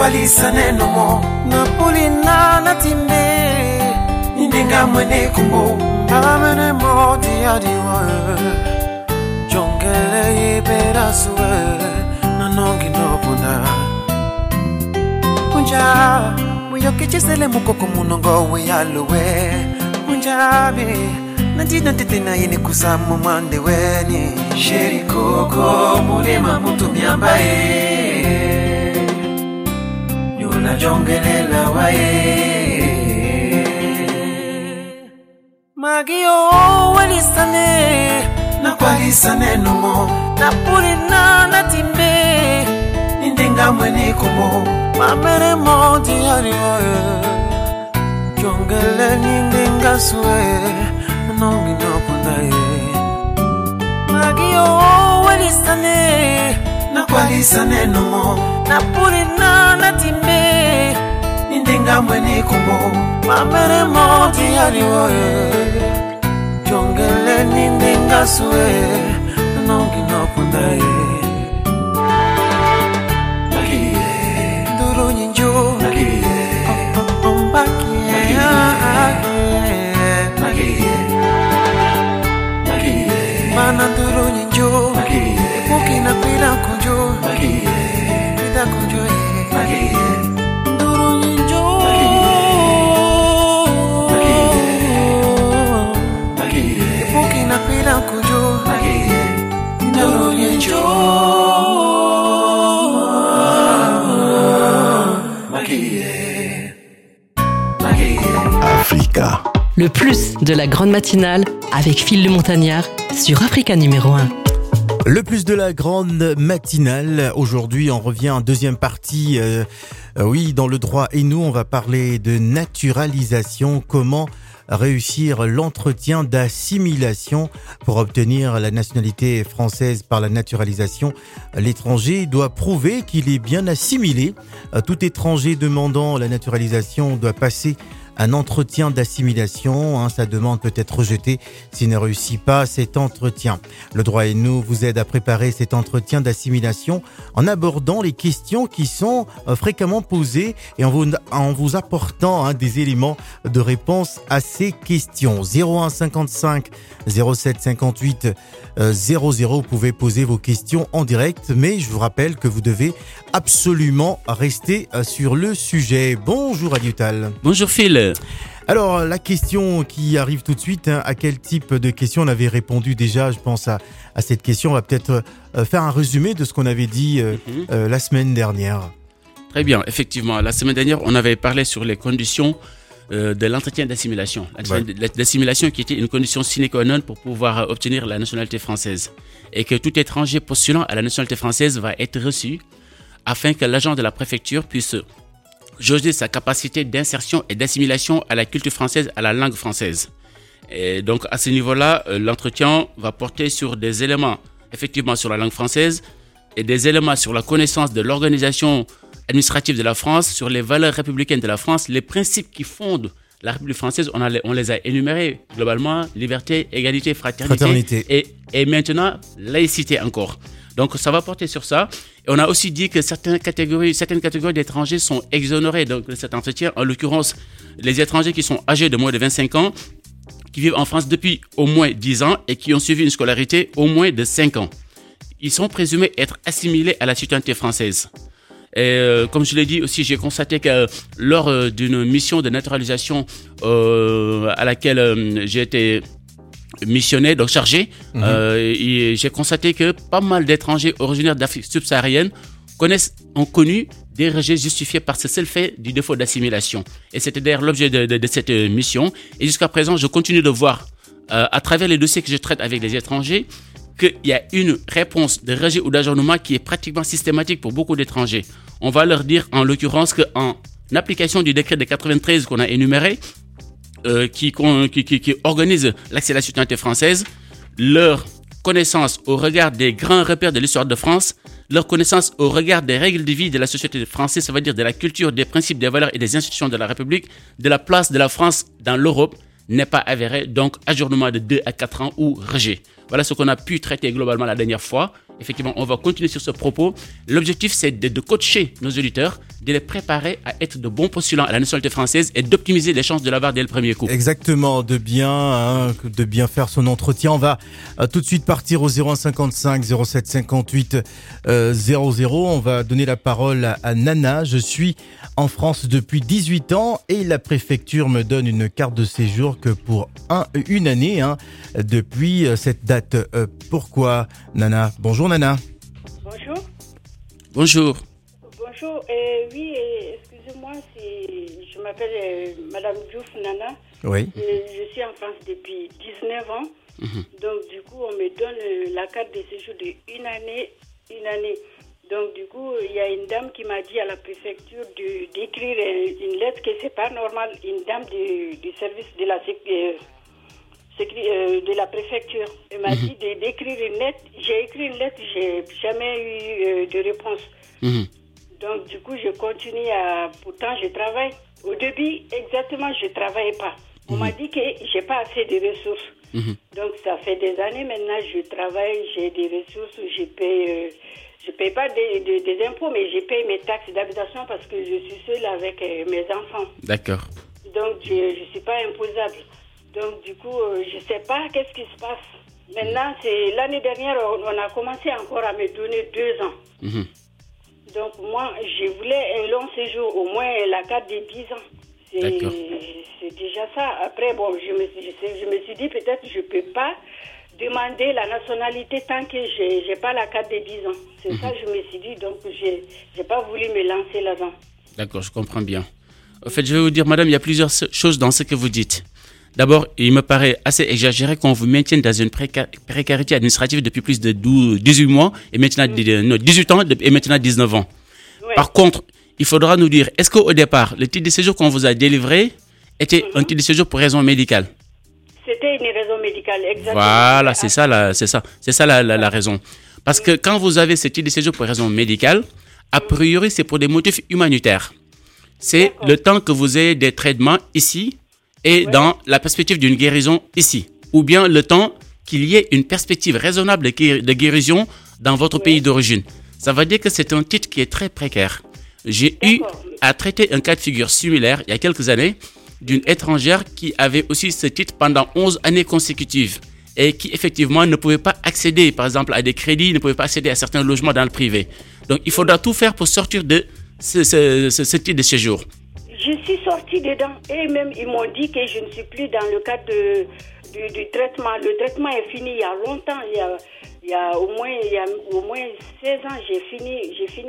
nakwalisa neno mo napulina natimbe nindenga mwene kumbo amene modi adiwa jongele iberaswe nanongi nopuna munja muyokichisele mukoko munongo weyaluwe munjabe Nanti tena ini kusamu mande weni Sheri koko mulema mutu miambae Yula jongelela wae Magio walisane Nakwalisane numo Napulina natimbe Nindenga mwene kumo Mamere modi hariwae Jongele nindenga suwe Nongi nopunaye Magio walisane Nakwalisane numo Napulina natimbe Nindenga mwene kumo Mamere modi hariwae Jongele nindenga suwe Nongi nopunaye Magie Nduru nyinjo Magie Ombakie Mana nduru nyinjo Mukina pila kunjo Pila kunjo Nduru nyinjo Mukina pila kunjo Nduru nyinjo Africa. Le plus de la grande matinale avec Phil le Montagnard sur Africa numéro 1. Le plus de la grande matinale. Aujourd'hui, on revient en deuxième partie. Dans le droit et nous, on va parler de naturalisation. Comment réussir l'entretien d'assimilation pour obtenir la nationalité française par la naturalisation. L'étranger doit prouver qu'il est bien assimilé. Tout étranger demandant la naturalisation doit passer un entretien d'assimilation. Sa demande peut être rejetée s'il ne réussit pas cet entretien. Le droit et nous vous aide à préparer cet entretien d'assimilation en abordant les questions qui sont fréquemment posées et en vous apportant des éléments de réponse à ces questions. 01 55 07 58 00. Vous pouvez poser vos questions en direct, mais je vous rappelle que vous devez absolument rester sur le sujet. Bonjour Adiutal. Bonjour Phil. Alors, la question qui arrive tout de suite, à quel type de question on avait répondu déjà, je pense à cette question. On va peut-être faire un résumé de ce qu'on avait dit la semaine dernière. Très bien, effectivement. La semaine dernière, on avait parlé sur les conditions de l'entretien d'assimilation. L'assimilation qui était une condition sine qua non pour pouvoir obtenir la nationalité française. Et que tout étranger postulant à la nationalité française va être reçu afin que l'agent de la préfecture puisse jauger sa capacité d'insertion et d'assimilation à la culture française, à la langue française. Et donc, à ce niveau-là, l'entretien va porter sur des éléments, effectivement, sur la langue française et des éléments sur la connaissance de l'organisation administrative de la France, sur les valeurs républicaines de la France, les principes qui fondent la République française, on les a énumérés globalement, liberté, égalité, fraternité. Et maintenant, laïcité encore. Donc, ça va porter sur ça. Et on a aussi dit que certaines catégories d'étrangers sont exonérées de cet entretien. En l'occurrence, les étrangers qui sont âgés de moins de 25 ans, qui vivent en France depuis au moins 10 ans et qui ont suivi une scolarité au moins de 5 ans. Ils sont présumés être assimilés à la citoyenneté française. Et comme je l'ai dit aussi, j'ai constaté que lors d'une mission de naturalisation à laquelle j'ai été missionné, donc chargé, et j'ai constaté que pas mal d'étrangers originaires d'Afrique subsaharienne ont connu des rejets justifiés par ce seul fait du défaut d'assimilation. Et c'était d'ailleurs l'objet de cette mission. Et jusqu'à présent, je continue de voir, à travers les dossiers que je traite avec les étrangers, qu'il y a une réponse de rejet ou d'ajournement qui est pratiquement systématique pour beaucoup d'étrangers. On va leur dire, en l'occurrence, qu'en application du décret de 93 qu'on a énuméré, qui organise l'accès à la citoyenneté française, leur connaissance au regard des grands repères de l'histoire de France, leur connaissance au regard des règles de vie de la société française, ça veut dire de la culture, des principes, des valeurs et des institutions de la République, de la place de la France dans l'Europe, n'est pas avéré, donc ajournement de 2 à 4 ans ou rejet. Voilà ce qu'on a pu traiter globalement la dernière fois. Effectivement, on va continuer sur ce propos. L'objectif, c'est de coacher nos auditeurs, de les préparer à être de bons postulants à la nationalité française et d'optimiser les chances de l'avoir dès le premier coup. Exactement, de bien faire son entretien. On va tout de suite partir au 0155 07 58 00. On va donner la parole à Nana. Je suis en France depuis 18 ans et la préfecture me donne une carte de séjour que pour une année depuis cette date. Pourquoi, Nana? Bonjour, Nana. Bonjour. Bonjour. Bonjour. Oui, excusez-moi, je m'appelle Madame Diouf Nana. Oui. Je suis en France depuis 19 ans. Donc, du coup, on me donne la carte de séjour d'une année. Donc, du coup, il y a une dame qui m'a dit à la préfecture d'écrire une lettre que c'est pas normal. Une dame du service de la préfecture. Elle m'a dit d'écrire une lettre. J'ai écrit une lettre, j'ai jamais eu de réponse. Donc, du coup, je continue pourtant, je travaille. Au début, exactement, je travaillais pas. On m'a dit que j'ai pas assez de ressources. Donc, ça fait des années maintenant, je travaille, j'ai des ressources, je paye pas des impôts, mais je paye mes taxes d'habitation parce que je suis seule avec mes enfants. D'accord. Donc, je suis pas imposable. Donc, du coup, je sais pas qu'est-ce qui se passe. Maintenant, c'est l'année dernière, on a commencé encore à me donner 2 ans. Donc, moi, je voulais un long séjour, au moins la carte de 10 ans. C'est déjà ça. Après, bon, je me suis dit, peut-être je peux pas demander la nationalité tant que j'ai pas la carte de 10 ans. C'est ça que je me suis dit, donc j'ai pas voulu me lancer là-dedans. D'accord, je comprends bien. En fait, je vais vous dire, madame, il y a plusieurs choses dans ce que vous dites. D'abord, il me paraît assez exagéré qu'on vous maintienne dans une précarité administrative depuis plus de 18 mois et maintenant 18 ans et maintenant 19 ans. Ouais. Par contre, il faudra nous dire, est-ce qu'au départ, le titre de séjour qu'on vous a délivré était un titre de séjour pour raison médicale? C'était une raison médicale, exactement. Voilà, c'est ça la raison. Parce que quand vous avez ce titre de séjour pour raison médicale, a priori, c'est pour des motifs humanitaires. C'est le temps que vous ayez des traitements ici et dans la perspective d'une guérison ici. Ou bien le temps qu'il y ait une perspective raisonnable de guérison dans votre pays d'origine. Ça veut dire que c'est un titre qui est très précaire. J'ai eu à traiter un cas de figure similaire il y a quelques années d'une étrangère qui avait aussi ce titre pendant 11 années consécutives et qui effectivement ne pouvait pas accéder par exemple à des crédits, ne pouvait pas accéder à certains logements dans le privé. Donc il faudra tout faire pour sortir de ce titre de séjour. Je suis sortie dedans et même ils m'ont dit que je ne suis plus dans le cadre du traitement. Le traitement est fini il y a longtemps, il y a au moins 16 ans, j'ai fini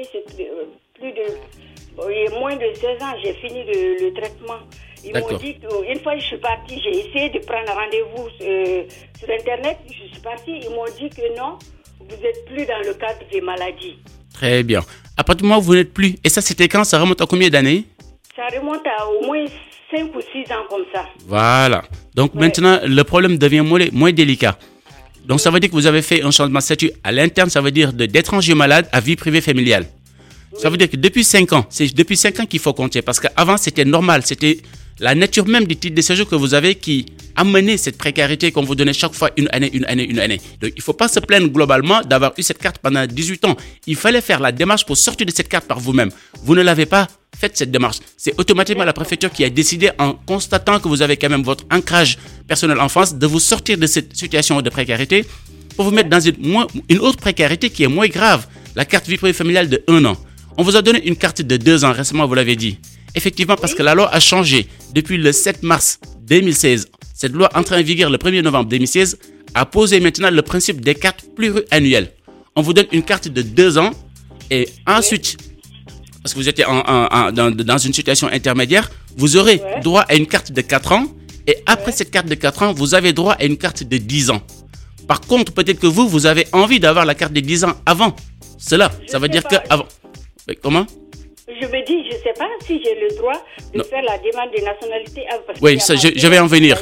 moins de 16 ans, j'ai fini le traitement. Ils m'ont dit qu'une fois je suis partie, j'ai essayé de prendre rendez-vous sur Internet, je suis partie, ils m'ont dit que non, vous n'êtes plus dans le cadre des maladies. Très bien. À partir du moment où vous n'êtes plus, et ça c'était quand? Ça remonte à combien d'années? Ça remonte à au moins 5 ou 6 ans comme ça. Voilà. Donc maintenant, le problème devient moins délicat. Donc ça veut dire que vous avez fait un changement de statut à l'interne, ça veut dire d'étranger malade à vie privée familiale. Ça veut dire que depuis 5 ans, c'est depuis 5 ans qu'il faut compter. Parce qu'avant, c'était normal. C'était la nature même du titre de séjour que vous avez qui amenait cette précarité qu'on vous donnait chaque fois une année. Donc, il ne faut pas se plaindre globalement d'avoir eu cette carte pendant 18 ans. Il fallait faire la démarche pour sortir de cette carte par vous-même. Vous ne l'avez pas fait, cette démarche. C'est automatiquement la préfecture qui a décidé, en constatant que vous avez quand même votre ancrage personnel en France, de vous sortir de cette situation de précarité pour vous mettre dans une autre précarité qui est moins grave, la carte vie privée familiale de 1 an. On vous a donné une carte de 2 ans récemment, vous l'avez dit. Effectivement, parce que la loi a changé depuis le 7 mars 2016. Cette loi entrée en vigueur le 1er novembre 2016 a posé maintenant le principe des cartes pluriannuelles. On vous donne une carte de 2 ans et ensuite, parce que vous étiez dans une situation intermédiaire, vous aurez droit à une carte de 4 ans et après cette carte de 4 ans, vous avez droit à une carte de 10 ans. Par contre, peut-être que vous avez envie d'avoir la carte de 10 ans avant cela. Ça veut dire que avant. Comment? Je me dis, je ne sais pas si j'ai le droit de faire la demande de nationalité. Oui, je vais en venir.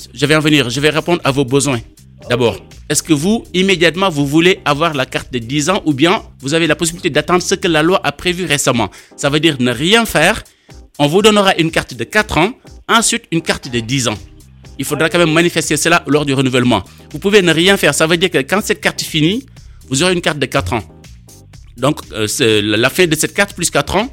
Je vais répondre à vos besoins. D'abord, est-ce que vous, immédiatement, vous voulez avoir la carte de 10 ans ou bien vous avez la possibilité d'attendre ce que la loi a prévu récemment? Ça veut dire ne rien faire. On vous donnera une carte de 4 ans, ensuite une carte de 10 ans. Il faudra quand même manifester cela lors du renouvellement. Vous pouvez ne rien faire. Ça veut dire que quand cette carte finit, vous aurez une carte de 4 ans. Donc, la fin de cette carte plus 4 ans,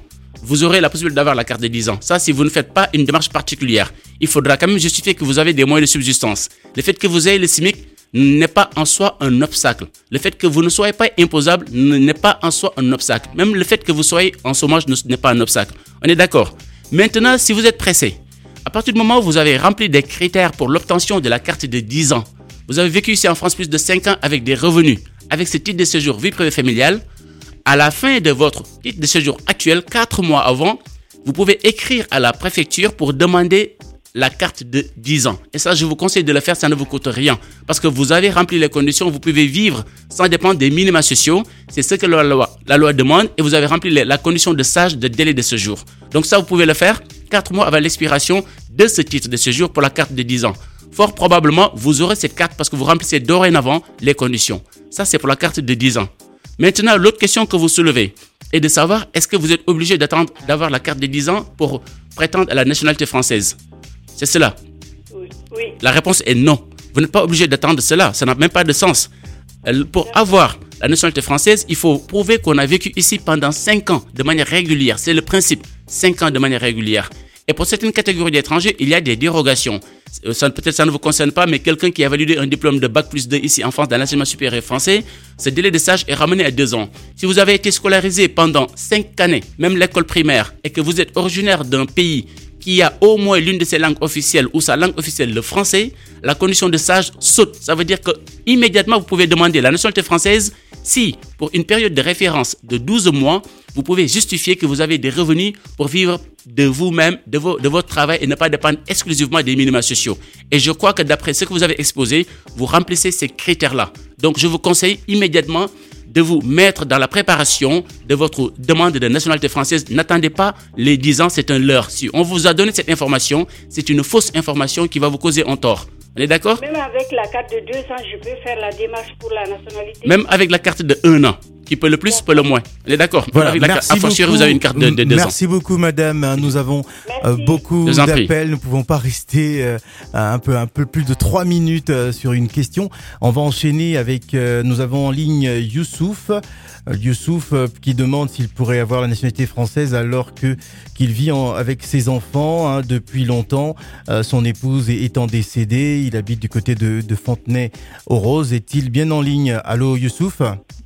vous aurez la possibilité d'avoir la carte de 10 ans. Ça, si vous ne faites pas une démarche particulière. Il faudra quand même justifier que vous avez des moyens de subsistance. Le fait que vous ayez le SMIC n'est pas en soi un obstacle. Le fait que vous ne soyez pas imposable n'est pas en soi un obstacle. Même le fait que vous soyez en chômage n'est pas un obstacle. On est d'accord? Maintenant, si vous êtes pressé, à partir du moment où vous avez rempli des critères pour l'obtention de la carte de 10 ans, vous avez vécu ici en France plus de 5 ans avec des revenus, avec ce titre de séjour vie privée familiale, à la fin de votre titre de séjour actuel, 4 mois avant, vous pouvez écrire à la préfecture pour demander la carte de 10 ans. Et ça, je vous conseille de le faire, ça ne vous coûte rien. Parce que vous avez rempli les conditions, vous pouvez vivre sans dépendre des minima sociaux. C'est ce que la loi demande et vous avez rempli la condition de stage de délai de séjour. Donc ça, vous pouvez le faire 4 mois avant l'expiration de ce titre de séjour pour la carte de 10 ans. Fort probablement, vous aurez cette carte parce que vous remplissez dorénavant les conditions. Ça, c'est pour la carte de 10 ans. Maintenant, l'autre question que vous soulevez est de savoir est-ce que vous êtes obligé d'attendre d'avoir la carte de 10 ans pour prétendre à la nationalité française? C'est cela? Oui. La réponse est non. Vous n'êtes pas obligé d'attendre cela. Ça n'a même pas de sens. Pour avoir la nationalité française, il faut prouver qu'on a vécu ici pendant 5 ans de manière régulière. C'est le principe. 5 ans de manière régulière. Et pour certaines catégories d'étrangers, il y a des dérogations. Peut-être ça ne vous concerne pas, mais quelqu'un qui a validé un diplôme de Bac plus 2 ici en France dans l'enseignement supérieur français, ce délai de stage est ramené à 2 ans. Si vous avez été scolarisé pendant 5 années, même l'école primaire, et que vous êtes originaire d'un pays qui a au moins l'une de ses langues officielles ou sa langue officielle, le français, la condition de stage saute. Ça veut dire que immédiatement vous pouvez demander la nationalité française si, pour une période de référence de 12 mois, vous pouvez justifier que vous avez des revenus pour vivre de vous-même, de votre travail et ne pas dépendre exclusivement des minima sociaux. Et je crois que d'après ce que vous avez exposé, vous remplissez ces critères-là. Donc je vous conseille immédiatement de vous mettre dans la préparation de votre demande de nationalité française. N'attendez pas les 10 ans, c'est un leurre. Si on vous a donné cette information, c'est une fausse information qui va vous causer un tort. On est d'accord? Même avec la carte de 2 ans, je peux faire la démarche pour la nationalité. Même avec la carte de 1 an, qui peut le plus, peut le moins. On est d'accord? Voilà, merci beaucoup. Vous avez une carte de 2 ans. Merci beaucoup, madame. Nous avons beaucoup d'appels. Nous ne pouvons pas rester un peu plus de 3 minutes sur une question. On va enchaîner avec, nous avons en ligne Youssouf. Youssouf qui demande s'il pourrait avoir la nationalité française alors qu'il vit avec ses enfants depuis longtemps. Son épouse étant décédée, il habite du côté de Fontenay-aux-Roses. Est-il bien en ligne? Allô, Youssouf?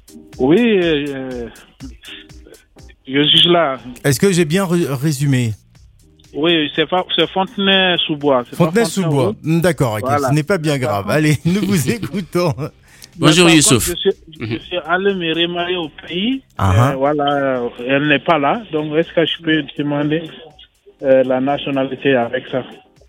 Oui, je suis là. Est-ce que j'ai bien résumé? Oui, c'est Fontenay-sous-Bois. Fontenay-sous-Bois, d'accord, voilà. Ce n'est pas bien grave. Allez, nous vous écoutons. Bonjour Youssouf. Je suis allé me remarier au pays. Voilà, elle n'est pas là. Donc, est-ce que je peux demander la nationalité avec ça?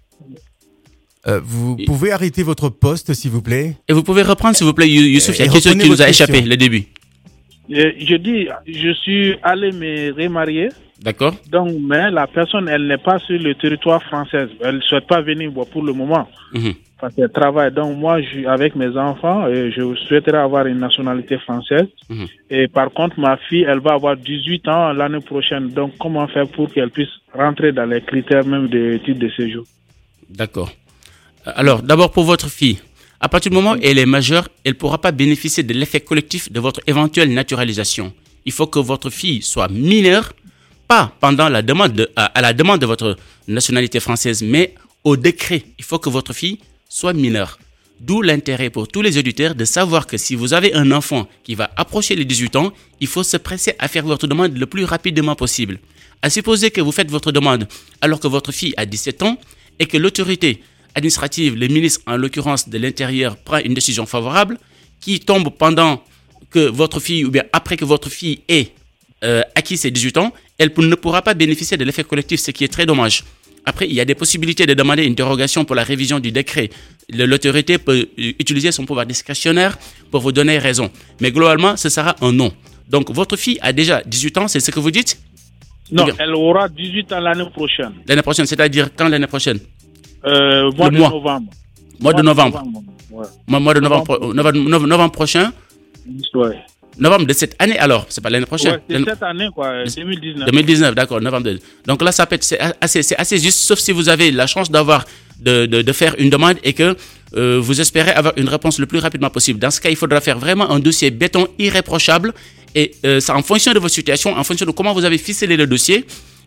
Vous pouvez arrêter votre poste, s'il vous plaît? Et vous pouvez reprendre, s'il vous plaît, Youssouf. Il y a quelque chose qui nous a échappé, le début. Je dis, je suis allé me remarier. D'accord. Donc, mais la personne, elle n'est pas sur le territoire français. Elle ne souhaite pas venir pour le moment. Parce qu'elle travaille. Donc, moi, avec mes enfants, je souhaiterais avoir une nationalité française. Et par contre, ma fille, elle va avoir 18 ans l'année prochaine. Donc, comment faire pour qu'elle puisse rentrer dans les critères même de titre de séjour? D'accord. Alors, d'abord pour votre fille. À partir du moment où elle est majeure, elle ne pourra pas bénéficier de l'effet collectif de votre éventuelle naturalisation. Il faut que votre fille soit mineure, pas pendant la demande à la demande de votre nationalité française, mais au décret. Il faut que votre fille soit mineure. D'où l'intérêt pour tous les auditeurs de savoir que si vous avez un enfant qui va approcher les 18 ans, il faut se presser à faire votre demande le plus rapidement possible. À supposer que vous faites votre demande alors que votre fille a 17 ans et que l'autorité administrative, le ministre en l'occurrence de l'Intérieur, prend une décision favorable qui tombe pendant que votre fille ou bien après que votre fille ait acquis ses 18 ans, elle ne pourra pas bénéficier de l'effet collectif, ce qui est très dommage. Après, il y a des possibilités de demander une dérogation pour la révision du décret. L'autorité peut utiliser son pouvoir discrétionnaire pour vous donner raison. Mais globalement, ce sera un non. Donc, votre fille a déjà 18 ans, c'est ce que vous dites? Non, elle aura 18 ans l'année prochaine. L'année prochaine, c'est-à-dire quand l'année prochaine? Mois de novembre. Mois de novembre. Ouais. Mois de novembre prochain. Ouais. Novembre de cette année alors, c'est pas l'année prochaine. Ouais, c'est cette année quoi, 2019. 2019, d'accord, novembre. Donc là, ça peut être, c'est assez juste, sauf si vous avez la chance d'avoir de faire une demande et que vous espérez avoir une réponse le plus rapidement possible. Dans ce cas, il faudra faire vraiment un dossier béton irréprochable et c'est en fonction de votre situation, en fonction de comment vous avez ficelé le dossier.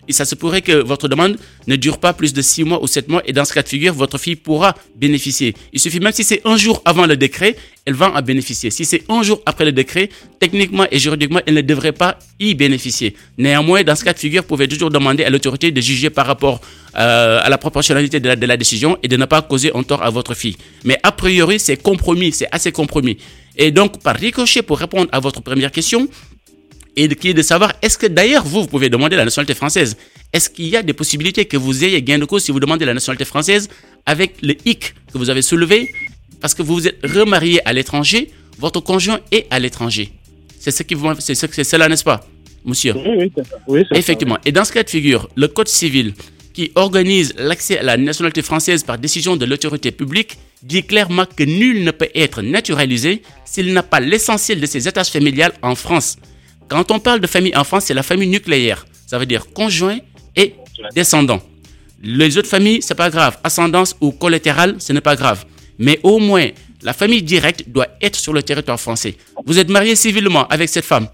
Et ça se pourrait que votre demande ne dure pas plus de 6 mois ou 7 mois. Et dans ce cas de figure, votre fille pourra bénéficier. Il suffit même si c'est un jour avant le décret, elle va en bénéficier. Si c'est un jour après le décret, techniquement et juridiquement, elle ne devrait pas y bénéficier. Néanmoins, dans ce cas de figure, vous pouvez toujours demander à l'autorité de juger par rapport à la proportionnalité de la décision et de ne pas causer un tort à votre fille. Mais a priori, c'est compromis, c'est assez compromis. Et donc, par ricochet, pour répondre à votre première question, et qui est de savoir, est-ce que d'ailleurs, vous pouvez demander la nationalité française? Est-ce qu'il y a des possibilités que vous ayez gain de cause si vous demandez la nationalité française avec le hic que vous avez soulevé? Parce que vous vous êtes remarié à l'étranger, votre conjoint est à l'étranger. C'est cela, n'est-ce pas, monsieur? Oui, c'est ça. Oui, c'est effectivement. ça. Et dans ce cas de figure, le Code civil qui organise l'accès à la nationalité française par décision de l'autorité publique dit clairement que nul ne peut être naturalisé s'il n'a pas l'essentiel de ses attaches familiales en France. Quand on parle de famille en France, c'est la famille nucléaire. Ça veut dire conjoint et descendant. Les autres familles, c'est pas grave. Ascendance ou collatérale, ce n'est pas grave. Mais au moins, la famille directe doit être sur le territoire français. Vous êtes marié civilement avec cette femme?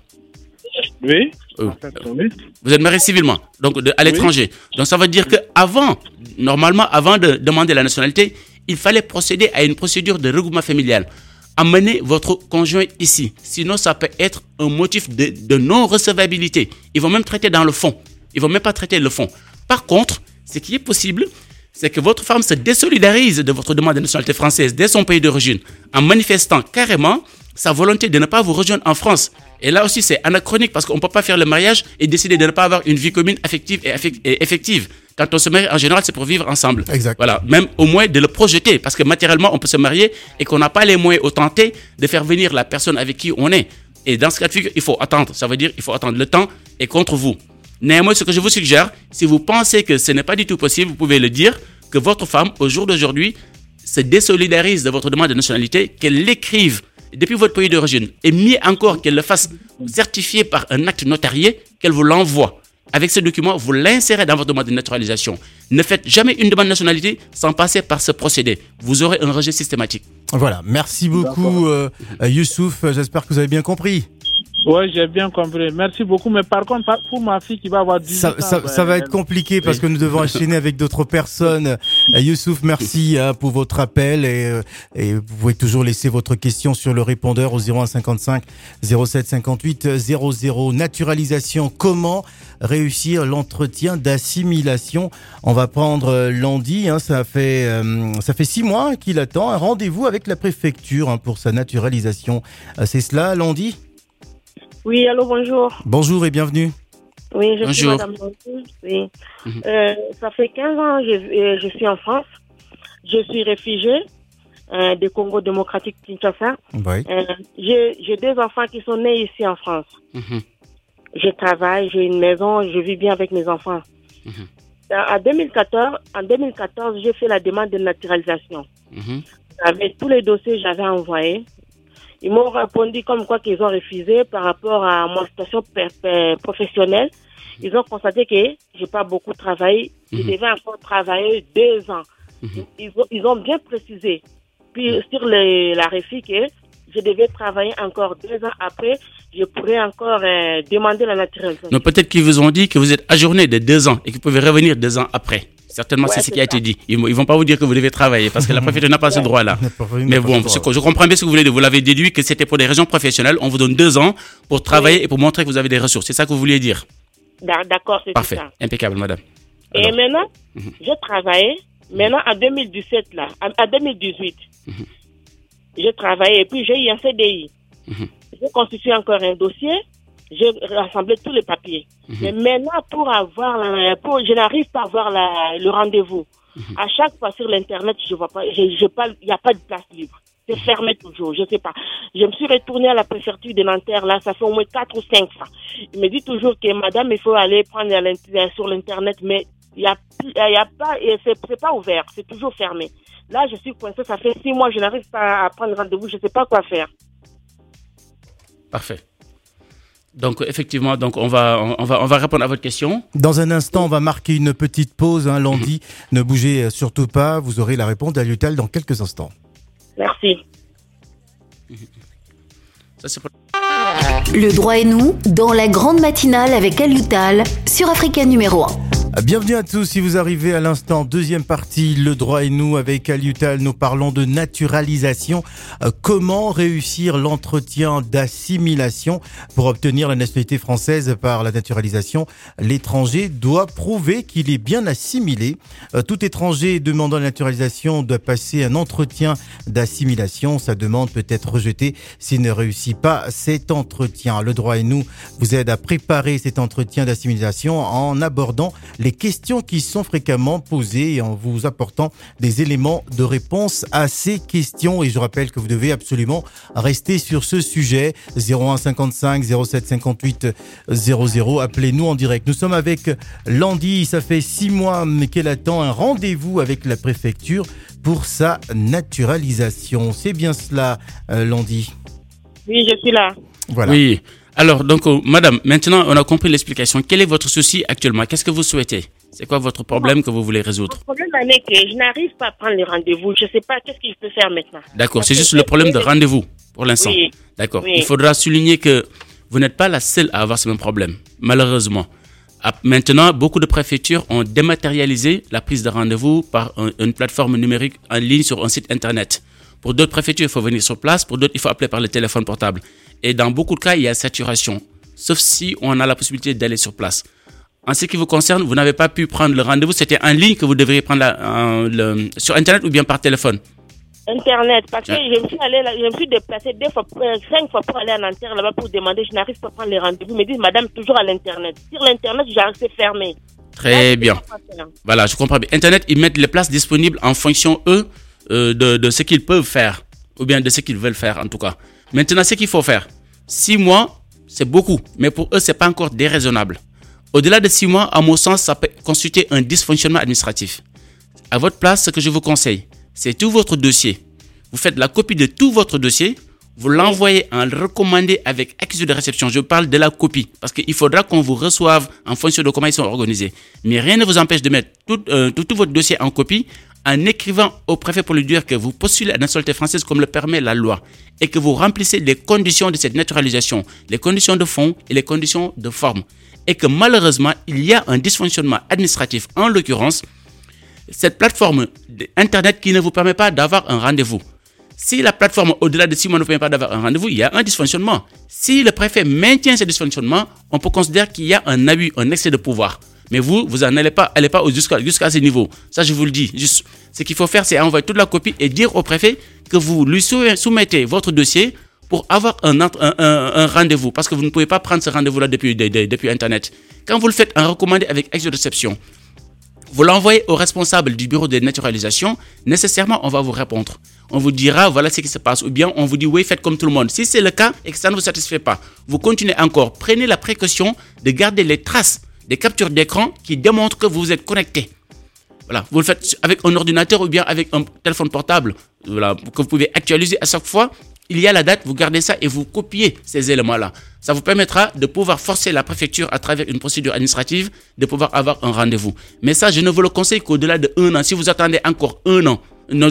Oui. Oui. Vous êtes marié civilement, donc à l'étranger. Donc ça veut dire que normalement, avant de demander la nationalité, il fallait procéder à une procédure de regroupement familial. Amenez votre conjoint ici. Sinon, ça peut être un motif de non-recevabilité. Ils vont même traiter dans le fond. Ils vont même pas traiter le fond. Par contre, ce qui est possible, c'est que votre femme se désolidarise de votre demande de nationalité française dès son pays d'origine, en manifestant carrément sa volonté de ne pas vous rejoindre en France. Et là aussi, c'est anachronique parce qu'on ne peut pas faire le mariage et décider de ne pas avoir une vie commune affective et effective. Quand on se marie, en général, c'est pour vivre ensemble. Exact. Voilà, même au moins de le projeter, parce que matériellement, on peut se marier et qu'on n'a pas les moyens au tenté de faire venir la personne avec qui on est. Et dans ce cas de figure, il faut attendre. Ça veut dire qu'il faut attendre. Le temps est contre vous. Néanmoins, ce que je vous suggère, si vous pensez que ce n'est pas du tout possible, vous pouvez le dire, que votre femme, au jour d'aujourd'hui, se désolidarise de votre demande de nationalité, qu'elle l'écrive depuis votre pays d'origine, et mieux encore qu'elle le fasse certifier par un acte notarié, qu'elle vous l'envoie. Avec ce document, vous l'insérez dans votre demande de naturalisation. Ne faites jamais une demande de nationalité sans passer par ce procédé. Vous aurez un rejet systématique. Voilà, merci beaucoup Youssouf, j'espère que vous avez bien compris. Oui, j'ai bien compris. Merci beaucoup. Mais par contre, pour ma fille qui va avoir 18 ans... Ça va être compliqué parce que nous devons enchaîner avec d'autres personnes. Youssouf, merci pour votre appel et vous pouvez toujours laisser votre question sur le répondeur au 0155 07 58 00. Naturalisation, comment réussir l'entretien d'assimilation? On va prendre Landy, ça fait 6 mois qu'il attend un rendez-vous avec la préfecture pour sa naturalisation. C'est cela, Landy? Oui, allô, bonjour. Bonjour et bienvenue. Oui, je suis Madame Landy. Oui. Ça fait 15 ans que je suis en France. Je suis réfugiée du Congo démocratique Kinshasa. Oui. J'ai 2 enfants qui sont nés ici en France. Je travaille, j'ai une maison, je vis bien avec mes enfants. En 2014, j'ai fait la demande de naturalisation. Avec tous les dossiers, j'avais envoyé. Ils m'ont répondu comme quoi qu'ils ont refusé par rapport à mon situation professionnelle. Ils ont constaté que j'ai pas beaucoup travaillé. Je devais encore travailler 2 ans. Ils ont bien précisé. Puis sur la réfi que je devais travailler encore 2 ans après. Je pourrais encore demander la naturalisation. Non, peut-être qu'ils vous ont dit que vous êtes ajourné de 2 ans et que vous pouvez revenir 2 ans après. Certainement, c'est ce qui a été dit. Ils vont pas vous dire que vous devez travailler parce que la préfecture n'a pas ce droit-là. Mais bon, je comprends bien ce que vous voulez dire. Vous l'avez déduit que c'était pour des raisons professionnelles. On vous donne 2 ans pour travailler et pour montrer que vous avez des ressources. C'est ça que vous vouliez dire? D'accord, c'est parfait. ça. Parfait. Impeccable, madame. Alors. Et maintenant, je travaillais. Maintenant, en 2017, en 2018, je travaillais et puis j'ai eu un CDI. J'ai constitué encore un dossier. J'ai rassemblé tous les papiers. Mais maintenant, je n'arrive pas à avoir le rendez-vous. À chaque fois sur l'internet, je vois pas, il n'y a pas de place libre. C'est fermé toujours, je sais pas. Je me suis retournée à la préfecture de Nanterre, là, ça fait au moins 4 ou 5 fois. Il me dit toujours que madame, il faut aller prendre sur l'internet, mais il y a pas, c'est pas ouvert, c'est toujours fermé. Là, je suis coincée, ça fait 6 mois, je n'arrive pas à prendre rendez-vous, je sais pas quoi faire. Parfait. Donc effectivement, on va répondre à votre question. Dans un instant, on va marquer une petite pause, Landy. Ne bougez surtout pas, vous aurez la réponse d'Aliutal dans quelques instants. Merci. Ça, c'est pour... Le droit et nous, dans la grande matinale avec Alioutal sur Africa numéro 1. Bienvenue à tous, si vous arrivez à l'instant, deuxième partie, le droit et nous avec Alioutal, nous parlons de naturalisation. Comment réussir l'entretien d'assimilation pour obtenir la nationalité française par la naturalisation? L'étranger doit prouver qu'il est bien assimilé. Tout étranger demandant la naturalisation doit passer un entretien d'assimilation. Sa demande peut être rejetée s'il ne réussit pas cet entretien. Le droit et nous vous aide à préparer cet entretien d'assimilation en abordant les questions qui sont fréquemment posées et en vous apportant des éléments de réponse à ces questions. Et je rappelle que vous devez absolument rester sur ce sujet. 01 55 07 58 00. Appelez-nous en direct. Nous sommes avec Landy. Ça fait 6 mois qu'elle attend un rendez-vous avec la préfecture pour sa naturalisation. C'est bien cela, Landy? Oui, je suis là. Voilà. Oui. Alors, donc, madame, maintenant, on a compris l'explication. Quel est votre souci actuellement? Qu'est-ce que vous souhaitez? C'est quoi votre problème que vous voulez résoudre? Le problème est que je n'arrive pas à prendre les rendez-vous. Je ne sais pas qu'est-ce que je peux faire maintenant. D'accord, c'est juste le problème de rendez-vous pour l'instant. Oui. D'accord. Oui. Il faudra souligner que vous n'êtes pas la seule à avoir ce même problème, malheureusement. Maintenant, beaucoup de préfectures ont dématérialisé la prise de rendez-vous par une plateforme numérique en ligne sur un site internet. Pour d'autres préfectures, il faut venir sur place. Pour d'autres, il faut appeler par le téléphone portable. Et dans beaucoup de cas, il y a saturation. Sauf si on a la possibilité d'aller sur place. En ce qui vous concerne, vous n'avez pas pu prendre le rendez-vous. C'était en ligne que vous devriez prendre sur Internet ou bien par téléphone? Internet, parce que je me suis déplacée 5 fois pour aller en Inter là-bas pour demander. Je n'arrive pas à prendre les rendez-vous. Ils me disent, madame, toujours à l'Internet. Sur l'Internet, c'est fermé. Très bien. Voilà, je comprends bien. Internet, ils mettent les places disponibles en fonction, de ce qu'ils peuvent faire. Ou bien de ce qu'ils veulent faire, en tout cas. Maintenant, ce qu'il faut faire, 6 mois, c'est beaucoup. Mais pour eux, c'est pas encore déraisonnable. Au-delà de 6 mois, à mon sens, ça peut constituer un dysfonctionnement administratif. À votre place, ce que je vous conseille, c'est tout votre dossier. Vous faites la copie de tout votre dossier. Vous l'envoyez en recommandé avec accusé de réception. Je parle de la copie. Parce qu'il faudra qu'on vous reçoive en fonction de comment ils sont organisés. Mais rien ne vous empêche de mettre tout votre dossier en copie en écrivant au préfet pour lui dire que vous postulez à la nationalité française comme le permet la loi et que vous remplissez les conditions de cette naturalisation, les conditions de fond et les conditions de forme. Et que malheureusement, il y a un dysfonctionnement administratif, en l'occurrence, cette plateforme Internet qui ne vous permet pas d'avoir un rendez-vous. Si la plateforme au-delà de 6 mois ne permet pas d'avoir un rendez-vous, il y a un dysfonctionnement. Si le préfet maintient ce dysfonctionnement, on peut considérer qu'il y a un abus, un excès de pouvoir. Mais vous n'allez pas jusqu'à ce niveau. Ça, je vous le dis. Juste, ce qu'il faut faire, c'est envoyer toute la copie et dire au préfet que vous lui soumettez votre dossier pour avoir un rendez-vous. Parce que vous ne pouvez pas prendre ce rendez-vous-là depuis Internet. Quand vous le faites en recommandé avec accusé de réception, vous l'envoyez au responsable du bureau de naturalisation, nécessairement, on va vous répondre. On vous dira, voilà ce qui se passe. Ou bien, on vous dit, oui, faites comme tout le monde. Si c'est le cas et que ça ne vous satisfait pas, vous continuez encore. Prenez la précaution de garder les traces des captures d'écran qui démontrent que vous êtes connecté. Voilà, vous le faites avec un ordinateur ou bien avec un téléphone portable, voilà, que vous pouvez actualiser à chaque fois. Il y a la date, vous gardez ça et vous copiez ces éléments-là. Ça vous permettra de pouvoir forcer la préfecture à travers une procédure administrative de pouvoir avoir un rendez-vous. Mais ça, je ne vous le conseille qu'au-delà de 1 an. Si vous attendez encore 1 an,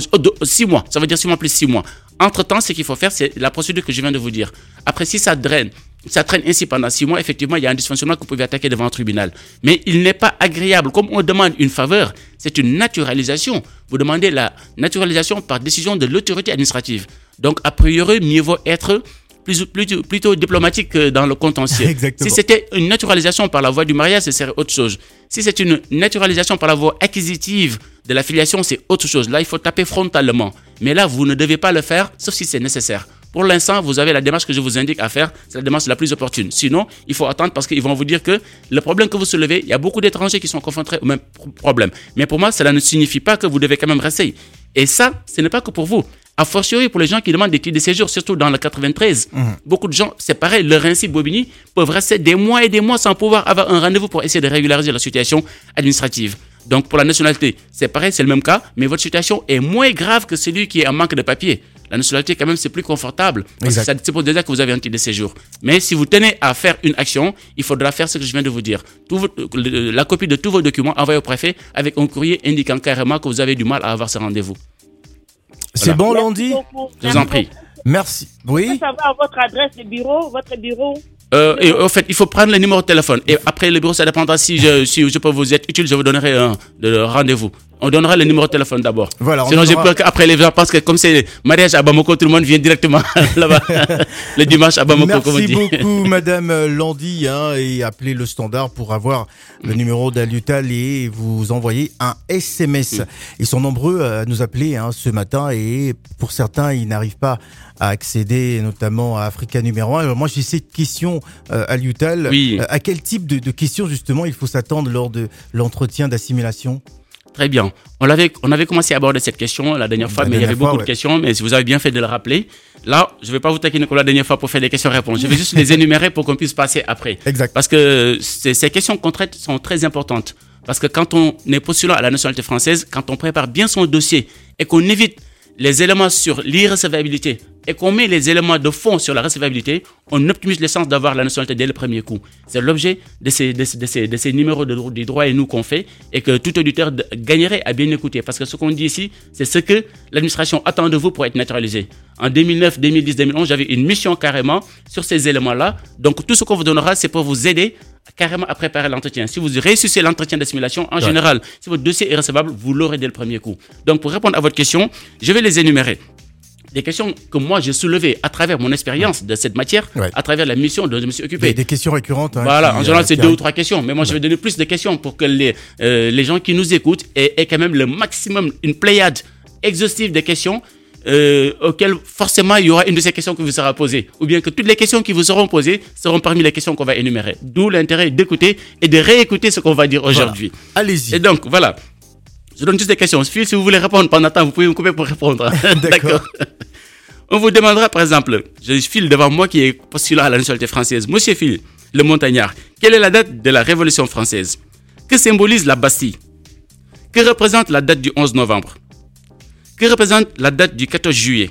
6 mois, ça veut dire 6 mois plus 6 mois. Entre-temps, ce qu'il faut faire, c'est la procédure que je viens de vous dire. Après, si ça traîne ainsi pendant 6 mois, effectivement, il y a un dysfonctionnement que vous pouvez attaquer devant un tribunal. Mais il n'est pas agréable. Comme on demande une faveur, c'est une naturalisation. Vous demandez la naturalisation par décision de l'autorité administrative. Donc, a priori, mieux vaut être plutôt diplomatique que dans le contentieux. Exactement. Si c'était une naturalisation par la voie du mariage, ce serait autre chose. Si c'est une naturalisation par la voie acquisitive de la filiation, c'est autre chose. Là, il faut taper frontalement. Mais là, vous ne devez pas le faire, sauf si c'est nécessaire. Pour l'instant, vous avez la démarche que je vous indique à faire. C'est la démarche la plus opportune. Sinon, il faut attendre parce qu'ils vont vous dire que le problème que vous soulevez, il y a beaucoup d'étrangers qui sont confrontés au même problème. Mais pour moi, cela ne signifie pas que vous devez quand même rester. Et ça, ce n'est pas que pour vous. A fortiori pour les gens qui demandent des titres de séjour, surtout dans le 93. Beaucoup de gens, c'est pareil, le Rincy-Bobigny peuvent rester des mois et des mois sans pouvoir avoir un rendez-vous pour essayer de régulariser leur situation administrative. Donc pour la nationalité, c'est pareil, c'est le même cas, mais votre situation est moins grave que celui qui est en manque de papier. La nationalité, quand même, c'est plus confortable. Parce que ça suppose déjà que vous avez un titre de séjour. Mais si vous tenez à faire une action, il faudra faire ce que je viens de vous dire. La copie de tous vos documents envoyés au préfet avec un courrier indiquant carrément que vous avez du mal à avoir ce rendez-vous. C'est bon, Landy ? Je vous en prie. Merci. Oui. Je veux savoir votre adresse de bureau, votre bureau. Et en fait, il faut prendre le numéro de téléphone. Et après, le bureau, ça dépendra si je peux vous être utile, je vous donnerai un rendez-vous. On donnera le numéro de téléphone d'abord. Voilà, sinon, j'ai peur qu'après, les gens pensent que comme c'est mariage à Bamako, tout le monde vient directement là-bas. Le dimanche à Bamako, comme on dit. Merci beaucoup, Madame Landy, et appelez le standard pour avoir le numéro d'Aliutal et vous envoyer un SMS. Ils sont nombreux à nous appeler ce matin et pour certains, ils n'arrivent pas à accéder notamment à Africa numéro 1. Alors moi, j'ai cette question, Aliutal. Oui. À quel type de questions, justement, il faut s'attendre lors de l'entretien d'assimilation? Très bien. On avait commencé à aborder cette question la dernière fois, mais il y avait beaucoup de questions, mais si vous avez bien fait de le rappeler. Là, je ne vais pas vous taquiner comme la dernière fois pour faire des questions-réponses. Je vais juste les énumérer pour qu'on puisse passer après. Exact. Parce que ces questions qu'on traite sont très importantes. Parce que quand on est postulant à la nationalité française, quand on prépare bien son dossier et qu'on évite les éléments sur l'irrecevabilité et qu'on met les éléments de fond sur la recevabilité, on optimise les chances d'avoir la nationalité dès le premier coup. C'est l'objet de ces numéros des droits et nous qu'on fait et que tout auditeur gagnerait à bien écouter. Parce que ce qu'on dit ici, c'est ce que l'administration attend de vous pour être naturalisé. En 2009, 2010, 2011, j'avais une mission carrément sur ces éléments-là. Donc tout ce qu'on vous donnera, c'est pour vous aider carrément à préparer l'entretien. Si vous réussissez l'entretien d'assimilation, en général, si votre dossier est recevable, vous l'aurez dès le premier coup. Donc pour répondre à votre question, je vais les énumérer. Des questions que moi j'ai soulevées à travers mon expérience de cette matière, à travers la mission dont je me suis occupé. Des questions récurrentes. Voilà, en général c'est 2 ou 3 questions, mais moi je vais donner plus de questions pour que les gens qui nous écoutent aient quand même le maximum, une pléiade exhaustive de questions auxquelles forcément il y aura une de ces questions qui vous sera posée, ou bien que toutes les questions qui vous seront posées seront parmi les questions qu'on va énumérer. D'où l'intérêt d'écouter et de réécouter ce qu'on va dire aujourd'hui. Voilà. Allez-y. Et donc voilà. Je donne juste des questions. Phil, si vous voulez répondre pendant temps, vous pouvez me couper pour répondre. D'accord. On vous demandera, par exemple, j'ai Phil devant moi qui est postulant à la nationalité française. Monsieur Phil, le montagnard, quelle est la date de la Révolution française? Que symbolise la Bastille? Que représente la date du 11 novembre? Que représente la date du 14 juillet?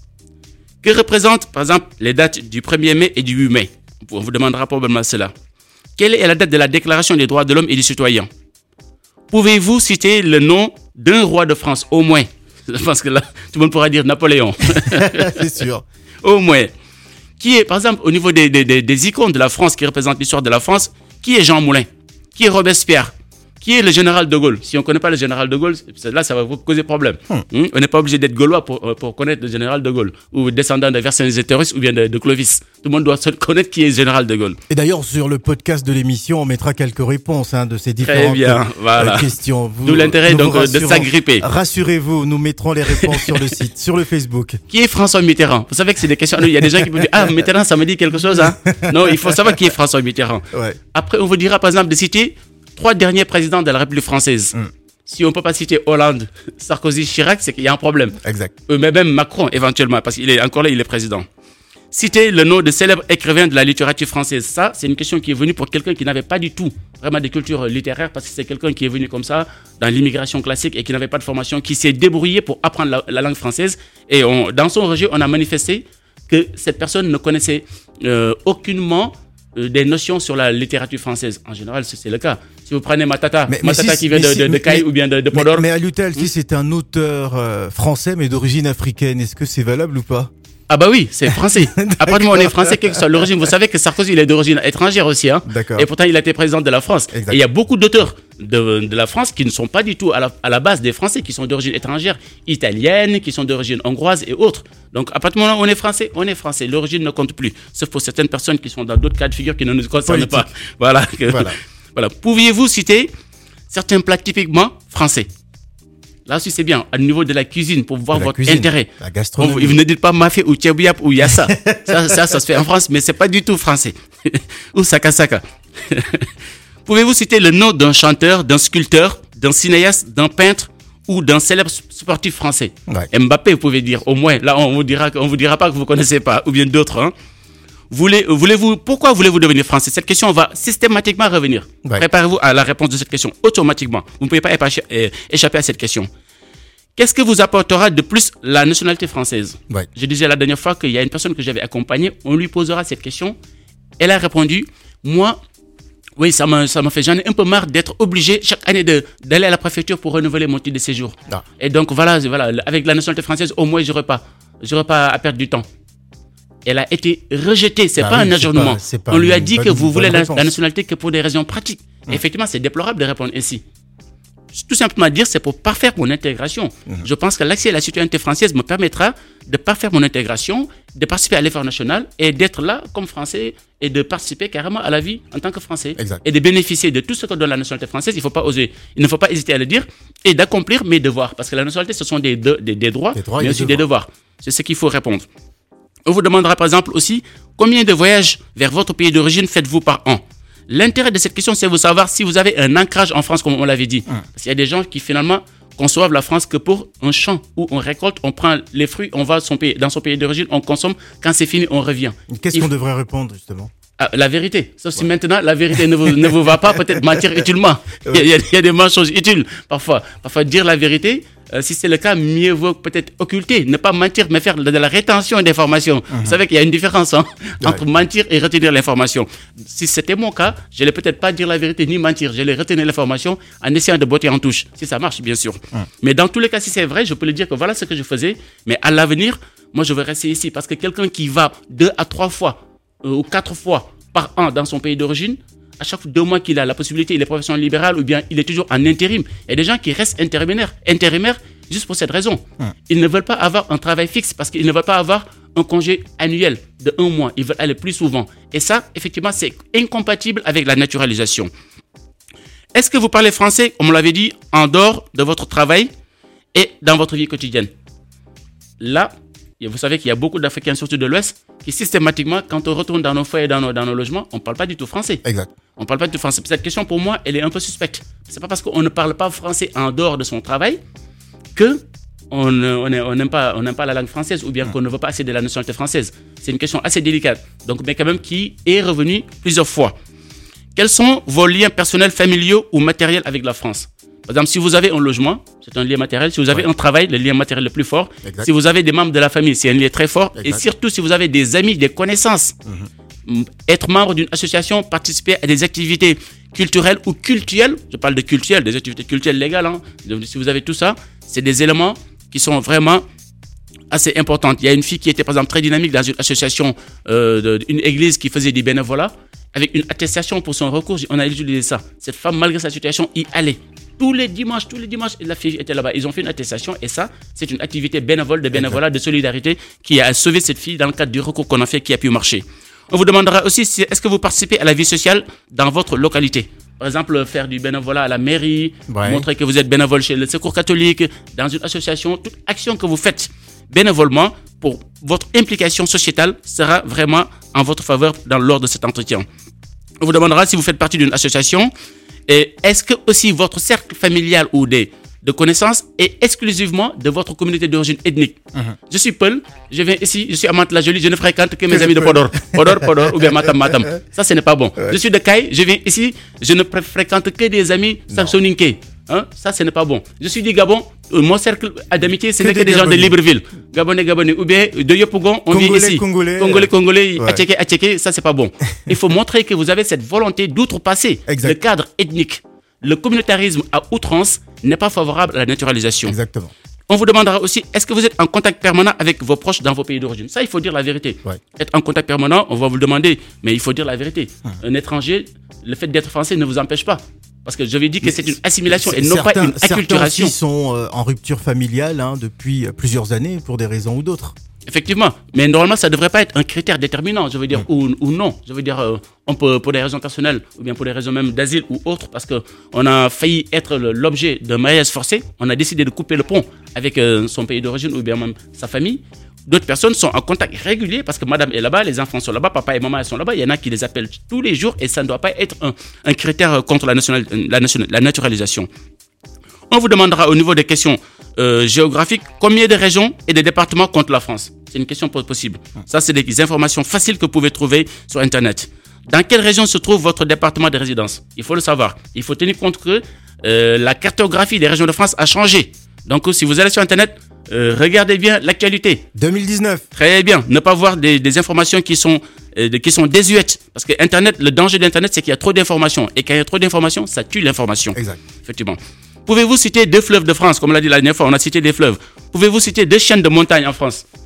Que représente, par exemple, les dates du 1er mai et du 8 mai? On vous demandera probablement cela. Quelle est la date de la Déclaration des droits de l'homme et du citoyen? Pouvez-vous citer le nom d'un roi de France, au moins? Je pense que là, tout le monde pourra dire Napoléon. C'est sûr. Au moins. Qui est, par exemple, au niveau des icônes de la France qui représentent l'histoire de la France, qui est Jean Moulin? Qui est Robespierre? Qui est le général de Gaulle? Si on ne connaît pas le général de Gaulle, là, ça va vous causer problème. On n'est pas obligé d'être gaulois pour connaître le général de Gaulle, ou descendant de Vercingétorix ou bien de Clovis. Tout le monde doit connaître qui est le général de Gaulle. Et d'ailleurs, sur le podcast de l'émission, on mettra quelques réponses de ces différentes questions. D'où l'intérêt donc de s'agripper. Rassurez-vous, nous mettrons les réponses sur le site, sur le Facebook. Qui est François Mitterrand? Vous savez que c'est des questions. Il y a des gens qui peuvent dire ah, Mitterrand, ça me dit quelque chose. Non, il faut savoir qui est François Mitterrand. Ouais. Après, on vous dira par exemple de citer 3 derniers présidents de la République française. Si on ne peut pas citer Hollande, Sarkozy, Chirac, c'est qu'il y a un problème. Exact. Mais même Macron, éventuellement, parce qu'il est encore là, il est président. Citer le nom de célèbres écrivains de la littérature française. Ça, c'est une question qui est venue pour quelqu'un qui n'avait pas du tout vraiment de culture littéraire, parce que c'est quelqu'un qui est venu comme ça, dans l'immigration classique et qui n'avait pas de formation, qui s'est débrouillé pour apprendre la langue française. Et dans son rejet, on a manifesté que cette personne ne connaissait aucunement des notions sur la littérature française. En général, c'est le cas. Si vous prenez Matata qui vient de Caille ou bien de Podor. Mais Aliutal, si c'est un auteur français mais d'origine africaine, est-ce que c'est valable ou pas? Ah bah oui, c'est français. À partir du moment où on est français, quelle que soit l'origine, vous savez que Sarkozy, il est d'origine étrangère aussi. D'accord. Et pourtant, il a été président de la France. Exact. Et il y a beaucoup d'auteurs de la France qui ne sont pas du tout à la base des Français, qui sont d'origine étrangère, italienne, qui sont d'origine hongroise et autres. Donc, à partir du moment où on est français, on est français. L'origine ne compte plus. Sauf pour certaines personnes qui sont dans d'autres cas de figure qui ne nous concernent pas. Voilà. Voilà. Pouviez-vous citer certains plats typiquement français? Là aussi, c'est bien. Au niveau de la cuisine, pour voir votre intérêt. La gastronomie. Vous ne dites pas mafé ou tchèbouiap ou yassa. ça se fait en France, mais c'est pas du tout français. Ou sakasaka. Pouvez-vous citer le nom d'un chanteur, d'un sculpteur, d'un cinéaste, d'un peintre ou d'un célèbre sportif français? Mbappé, vous pouvez dire. Au moins, là, on vous dira pas que vous connaissez pas. Ou bien d'autres, pourquoi voulez-vous devenir français? Cette question va systématiquement revenir. Préparez-vous à la réponse de cette question automatiquement. Vous ne pouvez pas échapper à cette question. Qu'est-ce que vous apportera de plus la nationalité française? Je disais la dernière fois qu'il y a une personne que j'avais accompagnée, on lui posera cette question. Elle a répondu, moi, oui, ça m'a fait, j'en ai un peu marre d'être obligé chaque année d'aller à la préfecture pour renouveler mon titre de séjour. Et donc voilà, avec la nationalité française, au moins j'aurais pas à perdre du temps. elle a été rejetée. C'est pas un ajournement. On lui a dit que vous voulez la nationalité que pour des raisons pratiques. Effectivement, c'est déplorable de répondre ainsi. Tout simplement dire, c'est pour parfaire mon intégration. Je pense que l'accès à la citoyenneté française me permettra de parfaire mon intégration, de participer à l'effort national et d'être là comme Français et de participer carrément à la vie en tant que Français. Exact. Et de bénéficier de tout ce que donne la nationalité française. Il ne faut pas hésiter à le dire et d'accomplir mes devoirs. Parce que la nationalité, ce sont des droits, mais aussi des devoirs. C'est ce qu'il faut répondre. On vous demandera par exemple aussi combien de voyages vers votre pays d'origine faites-vous par an. L'intérêt de cette question, c'est de savoir si vous avez un ancrage en France, comme on l'avait dit. Parce qu'il y a des gens qui finalement conçoivent la France que pour un champ où on récolte, on prend les fruits, on va dans son pays d'origine, on consomme. Quand c'est fini, on revient. Qu'est-ce qu'on devrait répondre justement ? La vérité. Sauf si maintenant la vérité ne vous va pas, peut-être mentir utilement. Il y a des mensonges utiles parfois. Parfois dire la vérité, si c'est le cas, mieux vaut peut-être occulter, ne pas mentir, mais faire de la rétention d'informations. Vous savez qu'il y a une différence entre mentir et retenir l'information. Si c'était mon cas, je n'allais peut-être pas dire la vérité ni mentir. J'allais retenir l'information en essayant de botter en touche. Si ça marche, bien sûr. Mais dans tous les cas, si c'est vrai, je peux le dire que voilà ce que je faisais. Mais à l'avenir, moi, je vais rester ici parce que quelqu'un qui va 2 à 3 fois ou 4 fois par an dans son pays d'origine, à chaque 2 mois qu'il a la possibilité, il est professionnel libéral ou bien il est toujours en intérim. Il y a des gens qui restent intérimaires juste pour cette raison. Ils ne veulent pas avoir un travail fixe parce qu'ils ne veulent pas avoir un congé annuel de 1 mois. Ils veulent aller plus souvent. Et ça, effectivement, c'est incompatible avec la naturalisation. Est-ce que vous parlez français, comme on l'avait dit, en dehors de votre travail et dans votre vie quotidienne? Là, vous savez qu'il y a beaucoup d'Africains, surtout de l'Ouest, qui systématiquement, quand on retourne dans nos foyers, dans nos logements, on ne parle pas du tout français. Exact. On ne parle pas du tout français. Cette question, pour moi, elle est un peu suspecte. Ce n'est pas parce qu'on ne parle pas français en dehors de son travail qu'on n'aime pas la langue française ou bien qu'on ne veut pas accéder à la nationalité française. C'est une question assez délicate, donc, mais quand même qui est revenue plusieurs fois. Quels sont vos liens personnels, familiaux ou matériels avec la France? Par exemple, si vous avez un logement, c'est un lien matériel. Si vous avez un travail, le lien matériel le plus fort. Exact. Si vous avez des membres de la famille, c'est un lien très fort. Exact. Et surtout, si vous avez des amis, des connaissances, être membre d'une association, participer à des activités culturelles ou cultuelles. Je parle de culturelles, des activités culturelles légales. Donc, si vous avez tout ça, c'est des éléments qui sont vraiment assez importants. Il y a une fille qui était, par exemple, très dynamique dans une association, une église qui faisait des bénévolats, avec une attestation pour son recours. On a utilisé ça. Cette femme, malgré sa situation, y allait. Tous les dimanches, la fille était là-bas. Ils ont fait une attestation et ça, c'est une activité bénévole, de bénévolat, de solidarité qui a sauvé cette fille dans le cadre du recours qu'on a fait qui a pu marcher. On vous demandera aussi, est-ce que vous participez à la vie sociale dans votre localité? Par exemple, faire du bénévolat à la mairie, montrer que vous êtes bénévole chez le Secours catholique, dans une association. Toute action que vous faites bénévolement pour votre implication sociétale sera vraiment en votre faveur lors de cet entretien. On vous demandera si vous faites partie d'une association. Et est-ce que aussi votre cercle familial ou de connaissances est exclusivement de votre communauté d'origine ethnique? Je suis Peul, je viens ici, je suis à Mantes-la-Jolie, je ne fréquente que mes amis de Podor ou bien Matam. Ça, ce n'est pas bon. Ouais. Je suis de Caille, je viens ici, je ne fréquente que des amis Samsoninké. Ça, ce n'est pas bon. Je suis du Gabon, mon cercle d'amitié, ce n'est que des gens de Libreville. Gabonais, ou bien de Yopougon, on vient ici. Congolais, Attiéké, ça, c'est pas bon. Il faut montrer que vous avez cette volonté d'outrepasser le cadre ethnique. Le communautarisme à outrance n'est pas favorable à la naturalisation. Exactement. On vous demandera aussi, est-ce que vous êtes en contact permanent avec vos proches dans vos pays d'origine? Ça, il faut dire la vérité. Être en contact permanent, on va vous le demander, mais il faut dire la vérité. Un étranger, le fait d'être français ne vous empêche pas. Parce que je vais dire que c'est une assimilation et non pas une acculturation. Certains aussi sont en rupture familiale depuis plusieurs années pour des raisons ou d'autres. Effectivement, mais normalement ça ne devrait pas être un critère déterminant, je veux dire, ou non. Je veux dire, on peut, pour des raisons personnelles, ou bien pour des raisons même d'asile ou autres, parce qu'on a failli être l'objet d'un mariage forcé, on a décidé de couper le pont avec son pays d'origine ou bien même sa famille. D'autres personnes sont en contact régulier parce que madame est là-bas, les enfants sont là-bas, papa et maman sont là-bas. Il y en a qui les appellent tous les jours et ça ne doit pas être un critère contre la naturalisation. On vous demandera au niveau des questions géographiques combien de régions et de départements compte la France. C'est une question possible. Ça, c'est des informations faciles que vous pouvez trouver sur Internet. Dans quelle région se trouve votre département de résidence? Il faut le savoir. Il faut tenir compte que la cartographie des régions de France a changé. Donc, si vous allez sur Internet, regardez bien l'actualité. 2019. Très bien. Ne pas voir des informations qui sont désuètes. Parce que Internet, le danger d'Internet, c'est qu'il y a trop d'informations. Et quand il y a trop d'informations, ça tue l'information. Exact. Effectivement. Pouvez-vous citer 2 fleuves de France? Comme on l'a dit la dernière fois, on a cité des fleuves. Pouvez-vous citer 2 chaînes de montagnes en France?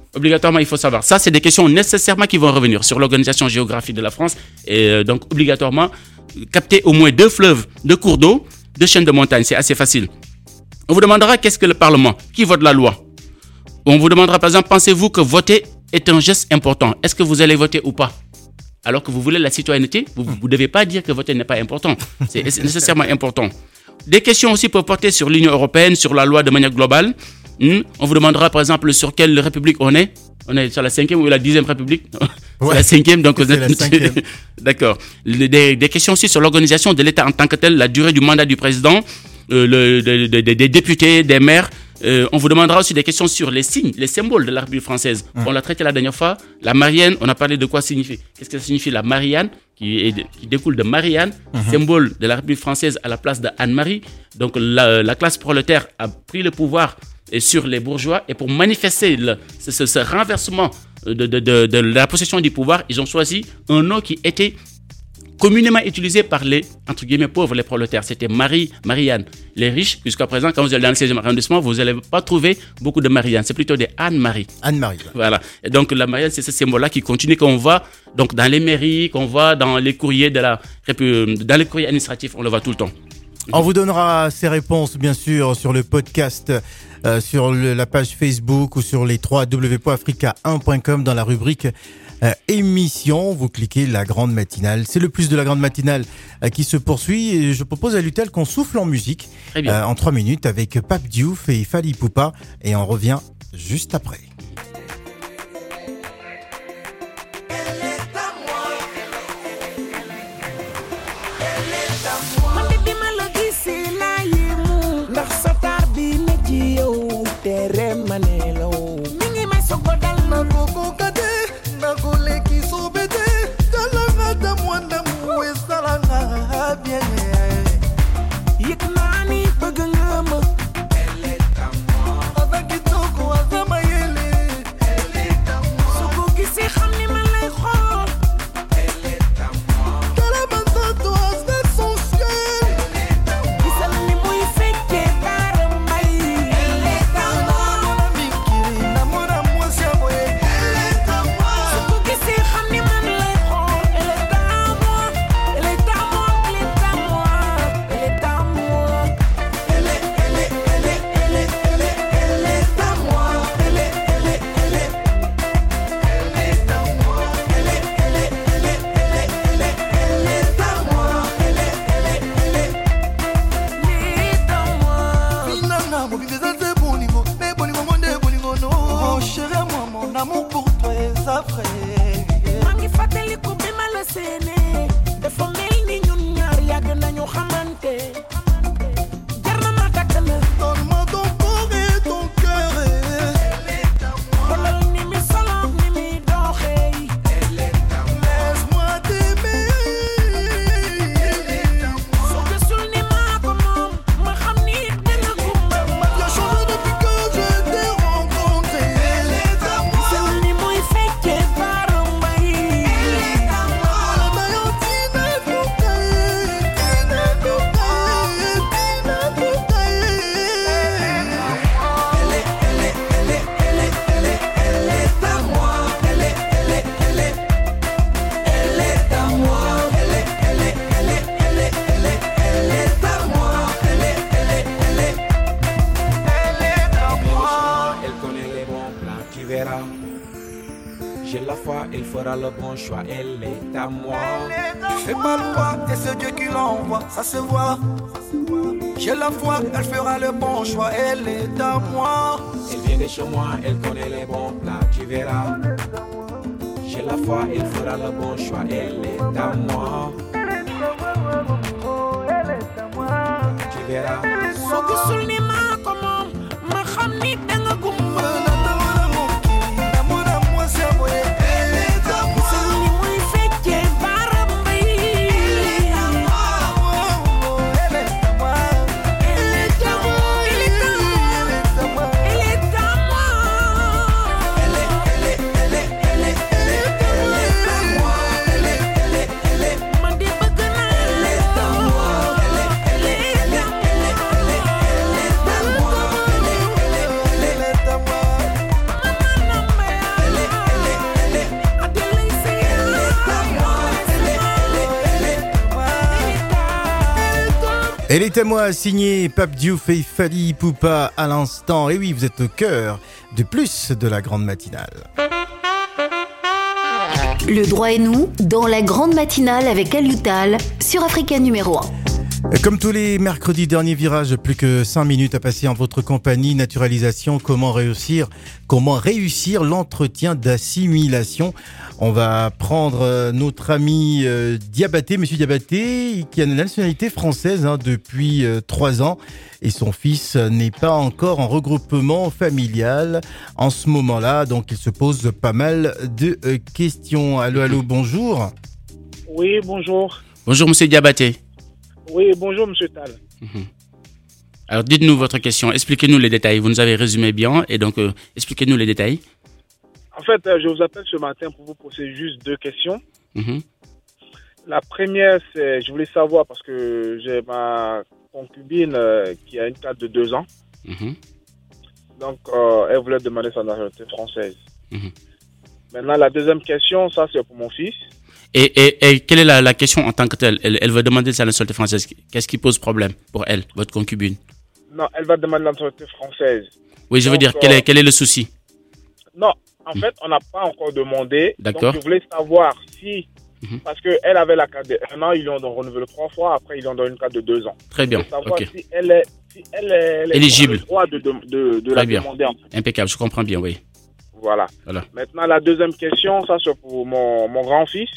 Obligatoirement, il faut savoir. Ça, c'est des questions nécessairement qui vont revenir sur l'organisation géographique de la France. Et donc, obligatoirement, capter au moins 2 fleuves, 2 cours d'eau, 2 chaînes de montagne. C'est assez facile. On vous demandera qu'est-ce que le Parlement, qui vote la loi. On vous demandera, par exemple, pensez-vous que voter est un geste important? Est-ce que vous allez voter ou pas? Alors que vous voulez la citoyenneté, vous ne devez pas dire que voter n'est pas important. C'est nécessairement important. Des questions aussi peuvent porter sur l'Union européenne, sur la loi de manière globale. On vous demandera par exemple sur quelle république on est. On est sur la 5e ou la 10e république? Ouais. La 5e, donc vous êtes... la 5e. D'accord. Des questions aussi sur l'organisation de l'État en tant que tel, la durée du mandat du président, des députés, des maires. On vous demandera aussi des questions sur les signes, les symboles de la République française. On l'a traité la dernière fois. La Marianne, on a parlé de quoi signifie. Qu'est-ce que ça signifie la Marianne, qui découle de Marianne, symbole de la République française à la place de Anne-Marie. Donc la classe prolétaire a pris le pouvoir sur les bourgeois et pour manifester ce renversement de la possession du pouvoir, ils ont choisi un nom qui était communément utilisé par les, entre guillemets, pauvres, les prolétaires. C'était Marianne. Les riches, jusqu'à présent, quand vous allez dans le 16e arrondissement, vous n'allez pas trouver beaucoup de Marianne. C'est plutôt des Anne-Marie. Anne-Marie. Voilà. Et donc, la Marianne, c'est ce symbole-là qui continue, qu'on voit donc, dans les mairies, qu'on voit dans les courriers dans les courriers administratifs, on le voit tout le temps. On vous donnera ces réponses, bien sûr, sur le podcast, sur la page Facebook ou sur les www.africa1.com dans la rubrique émission. Vous cliquez la grande matinale. C'est le plus de la grande matinale qui se poursuit. Et je propose à Lutel qu'on souffle en musique en 3 minutes avec Pape Diouf et Fally Ipupa. Et on revient juste après. J'ai la foi, il fera le bon choix, elle est à moi. Fais pas le pas, et c'est Dieu qui l'envoie, ça se voit. J'ai la foi, elle fera le bon choix, elle est à moi. Elle vient de chez moi, elle connaît les bons plats, tu verras. J'ai la foi, il fera le bon choix, elle est à moi. Tu verras. Elle est à moi, signée Pape Diouf et Fally Ipupa à l'instant. Et oui, vous êtes au cœur de plus de la grande matinale. Le droit et nous, dans la grande matinale avec Alioutal sur Africa numéro 1. Comme tous les mercredis, dernier virage, plus que 5 minutes à passer en votre compagnie. Naturalisation, comment réussir l'entretien d'assimilation. On va prendre notre ami Diabaté, monsieur Diabaté, qui a une nationalité française depuis 3 ans. Et son fils n'est pas encore en regroupement familial en ce moment-là. Donc il se pose pas mal de questions. Allô, bonjour. Oui, bonjour. Bonjour, monsieur Diabaté. Oui, bonjour, monsieur Tal. Alors, dites-nous votre question. Expliquez-nous les détails. Vous nous avez résumé bien. Et donc, expliquez-nous les détails. En fait, je vous appelle ce matin pour vous poser juste 2 questions. La première, c'est, je voulais savoir, parce que j'ai ma concubine qui a une cadre de 2 ans. Donc, elle voulait demander sa nationalité française. Maintenant, la deuxième question, ça, c'est pour mon fils. Et quelle est la question en tant que telle? Elle veut demander sa nationalité française. Qu'est-ce qui pose problème pour elle, votre concubine? Non, elle va demander la nationalité française. Oui, je veux dire, quel est le souci? Non, en fait, on n'a pas encore demandé. D'accord. Donc, je voulais savoir si... Parce qu'elle avait la carte de 1 an, ils lui ont renouvelé 3 fois. Après, ils lui ont donné une carte de 2 ans. Très bien, savoir ok. si elle est éligible. Le droit de la demander. Impeccable, je comprends bien, oui. Voilà. Maintenant, la deuxième question, ça c'est pour mon grand-fils,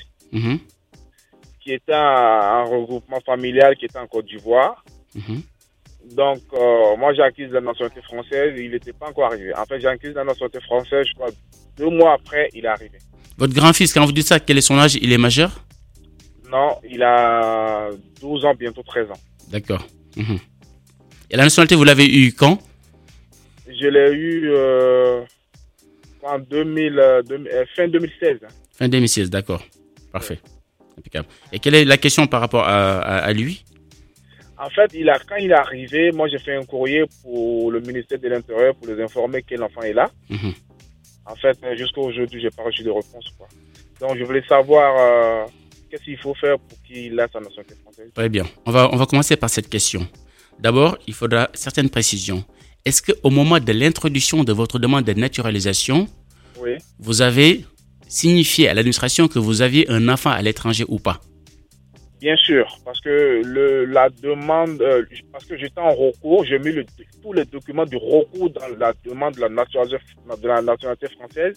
qui était un regroupement familial, qui était en Côte d'Ivoire. Donc, moi, j'ai acquis la nationalité française, il n'était pas encore arrivé. En fait, j'ai acquis la nationalité française, je crois, 2 mois après, il est arrivé. Votre grand-fils, quand vous dites ça, quel est son âge? Il est majeur? Non, il a 12 ans, bientôt 13 ans. D'accord. Et la nationalité, vous l'avez eue quand? Je l'ai eue en fin 2016. Fin 2016, d'accord. Parfait. Impeccable. Et quelle est la question par rapport à lui? En fait, quand il est arrivé, moi j'ai fait un courrier pour le ministère de l'Intérieur pour les informer que l'enfant est là. En fait, jusqu'à aujourd'hui, je n'ai pas reçu de réponse, quoi. Donc, je voulais savoir qu'est-ce qu'il faut faire pour qu'il ait sa nationalité française. Très bien. On va commencer par cette question. D'abord, il faudra certaines précisions. Est-ce qu'au moment de l'introduction de votre demande de naturalisation, vous avez signifié à l'administration que vous aviez un enfant à l'étranger ou pas? Bien sûr, parce que la demande, parce que j'étais en recours, j'ai mis tous les documents du recours dans la demande de la nationalité française.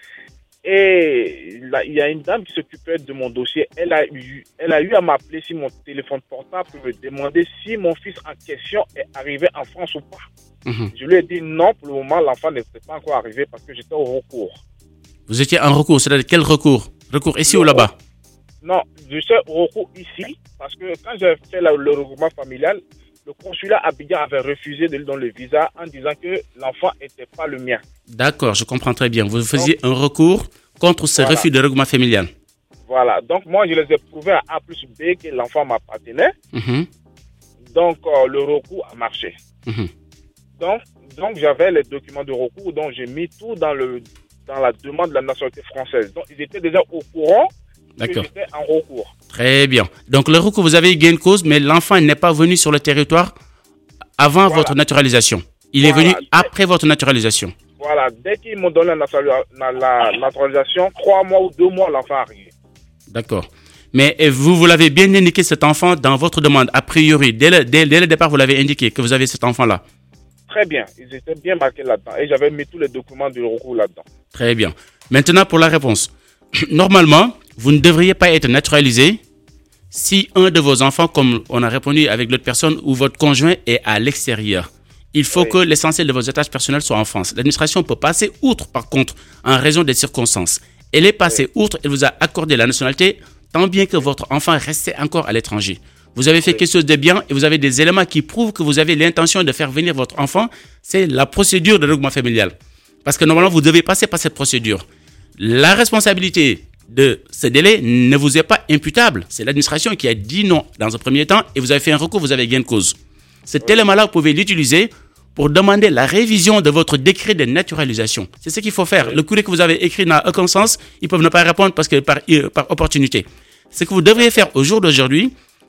Et il y a une dame qui s'occupait de mon dossier. Elle a eu à m'appeler sur mon téléphone portable pour me demander si mon fils en question est arrivé en France ou pas. Je lui ai dit non, pour le moment, l'enfant n'était pas encore arrivé parce que j'étais au recours. Vous étiez en recours, c'est-à-dire quel recours? Recours ici ou là-bas? Non, je suis au recours ici parce que quand j'ai fait le regroupement familial, le consulat à Abidjan avait refusé de lui donner le visa en disant que l'enfant n'était pas le mien. D'accord, je comprends très bien. Vous faisiez un recours contre ce refus de regroupement familial. Voilà, donc moi je les ai prouvés à A plus B que l'enfant m'appartenait. Donc le recours a marché. Donc j'avais les documents de recours, donc j'ai mis tout dans la demande de la nationalité française. Donc ils étaient déjà au courant. D'accord. J'étais en recours. Très bien. Donc le recours, vous avez eu gain de cause, mais l'enfant n'est pas venu sur le territoire avant votre naturalisation. Il est venu après votre naturalisation. Voilà. Dès qu'ils m'ont donné la naturalisation, 3 mois ou 2 mois, l'enfant est arrivé. D'accord. Mais vous l'avez bien indiqué, cet enfant, dans votre demande. A priori, dès le départ, vous l'avez indiqué que vous avez cet enfant-là. Très bien. Ils étaient bien marqués là-dedans. Et j'avais mis tous les documents du recours là-dedans. Très bien. Maintenant, pour la réponse. Normalement, vous ne devriez pas être naturalisé si un de vos enfants, comme on a répondu avec l'autre personne, ou votre conjoint est à l'extérieur. Il faut que l'essentiel de vos attaches personnelles soit en France. L'administration peut passer outre, par contre, en raison des circonstances. Elle est passée outre, elle vous a accordé la nationalité, tant bien que votre enfant restait encore à l'étranger. Vous avez fait quelque chose de bien et vous avez des éléments qui prouvent que vous avez l'intention de faire venir votre enfant. C'est la procédure de regroupement familial. Parce que normalement, vous devez passer par cette procédure. La responsabilité de ce délai ne vous est pas imputable. C'est l'administration qui a dit non dans un premier temps et vous avez fait un recours, vous avez gain de cause. Cet élément-là, vous pouvez l'utiliser pour demander la révision de votre décret de naturalisation. C'est ce qu'il faut faire. Le courrier que vous avez écrit n'a aucun sens. Ils peuvent ne pas répondre parce que par opportunité. Ce que vous devriez faire au jour d'aujourd'hui,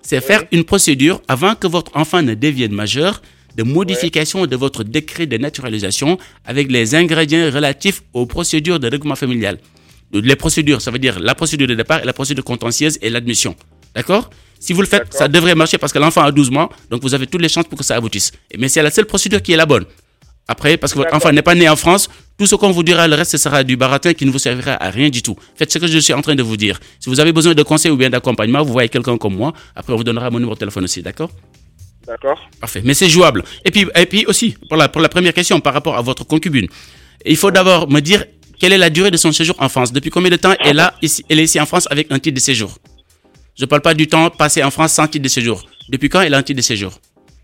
c'est faire une procédure avant que votre enfant ne devienne majeur de modification de votre décret de naturalisation avec les ingrédients relatifs aux procédures de regroupement familial. Les procédures, ça veut dire la procédure de départ et la procédure contentieuse et l'admission. D'accord? Si vous le faites, ça devrait marcher parce que l'enfant a 12 mois, donc vous avez toutes les chances pour que ça aboutisse. Mais c'est la seule procédure qui est la bonne. Après, parce que votre enfant n'est pas né en France, tout ce qu'on vous dira, le reste, ce sera du baratin qui ne vous servira à rien du tout. Faites ce que je suis en train de vous dire. Si vous avez besoin de conseils ou bien d'accompagnement, vous voyez quelqu'un comme moi. Après, on vous donnera mon numéro de téléphone aussi, d'accord? D'accord. Parfait. Mais c'est jouable. Et puis aussi, pour la première question par rapport à votre concubine, il faut d'abord me dire quelle est la durée de son séjour en France. Depuis combien de temps elle est ici en France avec un titre de séjour? Je ne parle pas du temps passé en France sans titre de séjour. Depuis quand elle a un titre de séjour?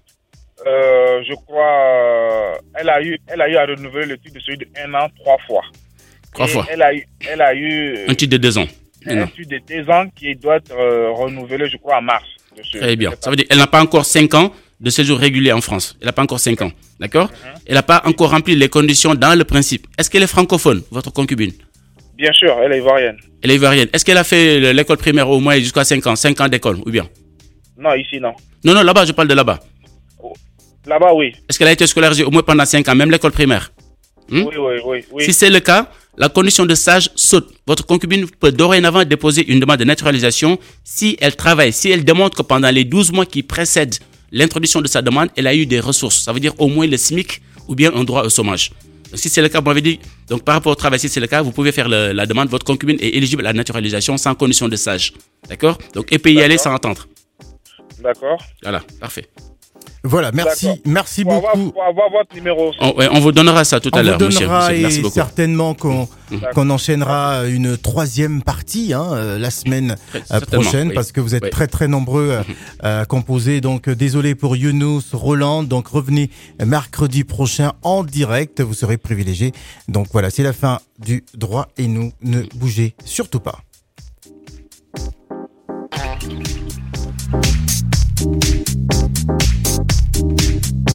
Je crois elle a eu à renouveler le titre de séjour de 1 an 3 fois. 3 fois. Elle a eu un titre de 2 ans. Un titre de 2 ans qui doit être renouvelé, je crois, en mars. Très bien. Ça veut dire qu'elle n'a pas encore 5 ans de séjour régulier en France. Elle n'a pas encore 5 ans. D'accord? Elle n'a pas encore rempli les conditions dans le principe. Est-ce qu'elle est francophone, votre concubine? Bien sûr, elle est ivoirienne. Elle est ivoirienne. Est-ce qu'elle a fait l'école primaire au moins jusqu'à 5 ans? 5 ans d'école, ou bien? Non, ici, non. Non, là-bas, je parle de là-bas. Là-bas, oui. Est-ce qu'elle a été scolarisée au moins pendant 5 ans, même l'école primaire? Oui. Si c'est le cas, la condition de stage saute. Votre concubine peut dorénavant déposer une demande de naturalisation si elle travaille, si elle démontre que pendant les 12 mois qui précèdent l'introduction de sa demande, elle a eu des ressources. Ça veut dire au moins le SMIC ou bien un droit au chômage. Donc, si c'est le cas, vous m'avez dit, donc par rapport au travail, si c'est le cas, vous pouvez faire la demande. Votre concubine est éligible à la naturalisation sans condition de stage. D'accord? Donc, et peut y aller sans attendre. D'accord. Voilà, parfait. Voilà, merci beaucoup. Pour avoir votre numéro. On vous donnera ça tout à l'heure, monsieur. Merci beaucoup. Certainement qu'on enchaînera une 3e partie la semaine prochaine, parce que vous êtes très nombreux à composer. Donc désolé pour Younous, Roland. Donc revenez mercredi prochain en direct. Vous serez privilégiés. Donc voilà, c'est la fin du droit et nous ne bougez surtout pas.